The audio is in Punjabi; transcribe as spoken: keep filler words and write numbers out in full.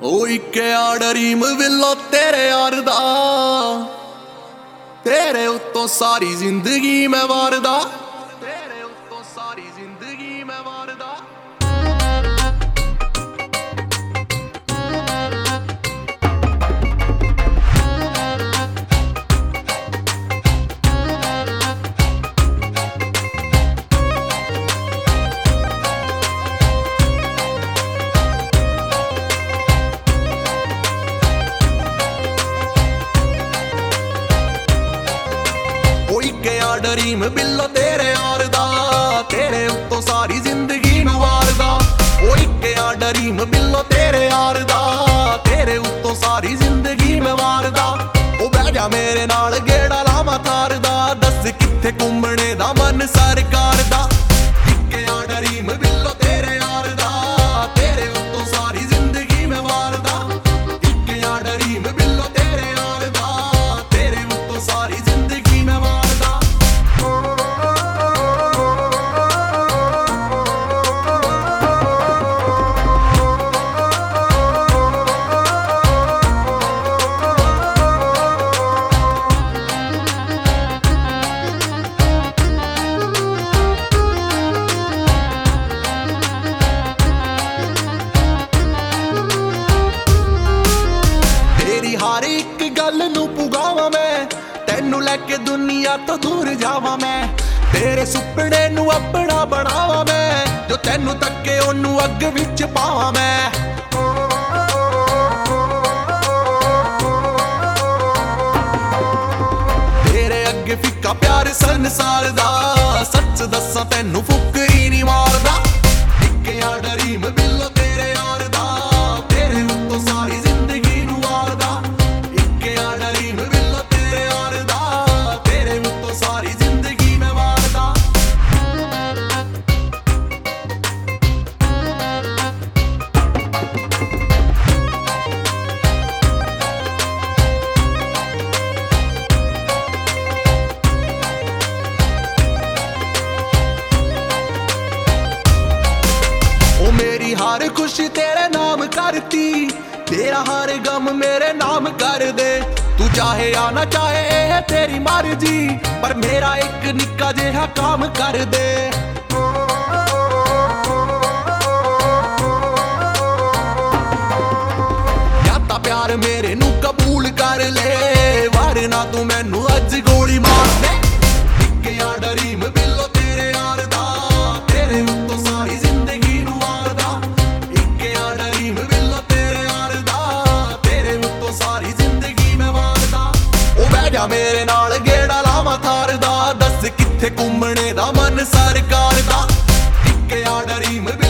ਉਹ ਇੱਕ ਆ ਡਰੀਮ ਵਿਲੋ ਤੇਰੇ ਯਾਰ ਦਾ, ਤੇਰੇ ਉੱਤੋਂ ਸਾਰੀ ਜ਼ਿੰਦਗੀ ਮੈਂ ਵਾਰਦਾ, ਤੇਰੇ ਉੱਤੋਂ ਸਾਰੀ ਜ਼ਿੰਦਗੀ ਮੈਂ ਵਾਰਦਾ। ਡਰੀਮ ਬਿੱਲੋ ਤੇਰੇ ਯਾਰ ਦਾ, ਤੇਰੇ ਉੱਤੋਂ ਸਾਰੀ ਜ਼ਿੰਦਗੀ ਮੈਂ ਵਾਰਦਾ। ਉਹ ਇੱਕ ਆ ਡਰੀਮ ਬਿੱਲੋ ਤੇਰੇ ਯਾਰ ਦਾ, ਤੇਰੇ ਉੱਤੋਂ ਸਾਰੀ ਜ਼ਿੰਦਗੀ ਮੈਂ ਵਾਰਦਾ। ਉਹ ਬਹਿ ਜਾ ਮੇਰੇ ਨਾਲ ਗੇੜਾ ਲਾਵਾਂ ਤਾਰ ਦਾ, ਦੱਸ ਕਿੱਥੇ ਘੁੰਮਣੇ ਦਾ ਮਨ ਸਰਕਾਰ ਦਾ। ਇੱਕ ਆ ਡਰੀਮ ਬਿੱਲੋ ਤੇਰੇ ਯਾਰ ਦਾ, ਤੇਰੇ ਉੱਤੋਂ ਸਾਰੀ ਜ਼ਿੰਦਗੀ ਮੈਂ ਵਾਰਦਾ। ਇੱਕ ਆ ਡਰੀਮ ਬਿੱਲੋ ਤੇਰੇ ਯਾਰ ਦਾ, ਤੇਰੇ ਉੱਤੋਂ ਸਾਰੀ ਜ਼ਿੰਦਗੀ ਮੈਂ ਵਾਰਦਾ। ਹਰ ਇੱਕ ਗੱਲ ਨੂੰ ਪੁਗਾਵਾਂ ਮੈਂ, ਤੈਨੂੰ ਲੈ ਕੇ ਦੁਨੀਆ ਤੋਂ ਦੂਰ ਜਾਵਾਂ ਮੈਂ। ਤੇਰੇ ਸੁਪਨੇ ਨੂੰ ਆਪਣਾ ਬਣਾਵਾਂ ਮੈਂ, ਜੋ ਤੈਨੂੰ ਤੱਕੇ ਉਹਨੂੰ ਅੱਗ ਵਿੱਚ ਪਾਵਾਂ ਮੈਂ। ਤੇਰੇ ਅੱਗੇ ਫਿੱਕਾ ਪਿਆਰ ਸੰਸਾਰ ਦਾ, ਸੱਚ ਦੱਸਾਂ ਤੈਨੂੰ ਫੁਕਰੀ ਨਹੀਂ ਮਾਰਦਾ। ਇੱਕ ਆ ਡਰੀਮ ਬਿੱਲੋ ਤੇਰੇ ਯਾਰ ਦਾ, ਤੇਰੇ ਉੱਤੋਂ ਸਾਰੀ ਜ਼ਿੰਦਗੀ ਨੂੰ ਵਾਰਦਾ। ਮੇਰੀ ਹਰ ਖੁਸ਼ੀ ਤੇਰੇ ਨਾਮ ਕਰਤੀ, ਤੇਰਾ ਹਰ ਗਮ ਮੇਰੇ ਨਾਮ ਕਰ ਦੇ। ਤੂੰ ਚਾਹੇ ਆ ਨਾ ਚਾਹੇ ਇਹ ਤੇਰੀ ਮਰਜ਼ੀ, ਪਰ ਮੇਰਾ ਇੱਕ ਨਿੱਕਾ ਜਿਹਾ ਕੰਮ ਕਰ ਦੇ। ਜਾਂ ਤਾਂ ਪਿਆਰ ਮੇਰੇ ਨੂੰ ਕਬੂਲ ਕਰ ਲੈ, ਵਰਨਾ ਤੂੰ ਮੈਨੂੰ ਅੱਜ ਗੋਲੀ ਮਾਰ ਦੇ। ਇੱਕ ਆ ਡਰੀਮ ਬਿੱਲੋ ਤੇਰੇ ਯਾਰ ਦਾ, ਤੇਰੇ ਉੱਤੋਂ ਸਾਰੀ ਜ਼ਿੰਦਗੀ ਨੂੰ ਵਾਰਦਾ। ਇੱਕ ਆ ਡਰੀਮ ਬਿੱਲੋ ਤੇਰੇ ਯਾਰ ਦਾ, ਤੇਰੇ ਉੱਤੋਂ ਸਾਰੀ ਜ਼ਿੰਦਗੀ ਮੈਂ ਵਾਰਦਾ। ਉਹ ਬਹਿ ਜਾ ਮੇਰੇ ਨਾਲ ਗੇੜਾ ਲਾਵਾਂ ਥਾਰ ਦਾ, ਦੱਸ ਕਿੱਥੇ ਘੁੰਮਣੇ ਦਾ ਮਨ ਸਰਕਾਰ ਦਾ। ਇੱਕ ਆ ਡਰੀਮ